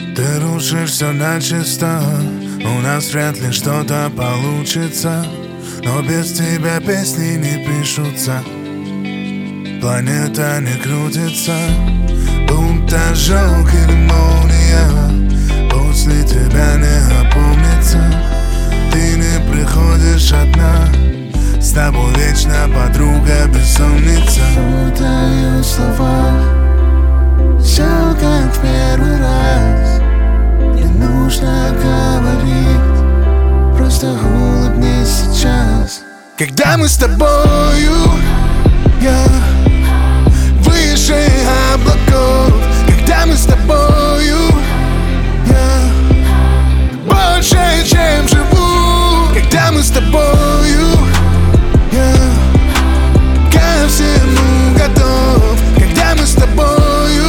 Ты рушишь все начисто, у нас вряд ли что-то получится, но без тебя песни не пишутся, планета не крутится, будто ожог или молния. После тебя не опомнится, ты не приходишь одна, с тобой вечно подруга бессонница. Путаю слова, все как в первый раз. Не нужно говорить, просто улыбнись сейчас. Когда мы с тобою, я выше облаков. Когда мы с тобою, я больше, чем живу. Когда мы с тобою, я ко всему готов. Когда мы с тобою,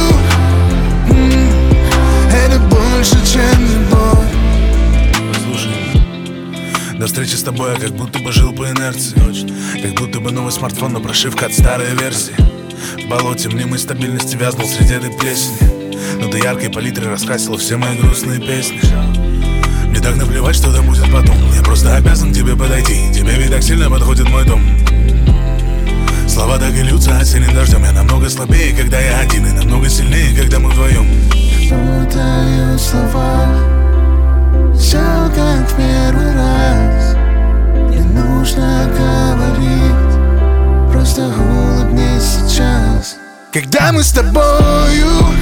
это больше, чем любовь. Послушай, до встречи с тобой я как будто бы жил по инерции. Как будто бы новый смартфон, но прошивка от старой версии. В болоте мнимой стабильности вязнул среди этой плесени, но до яркой палитры раскрасила все мои грустные песни. Мне так наплевать, что там будет потом. Я просто обязан к тебе подойти, тебе ведь так сильно подходит мой дом. Слова так и льются осенним дождем. Я намного слабее, когда я один, и намного сильнее, когда мы вдвоем. Путаю слова, все как в первый раз. Не нужно говорить, просто улыбнись сейчас. Когда мы с тобою,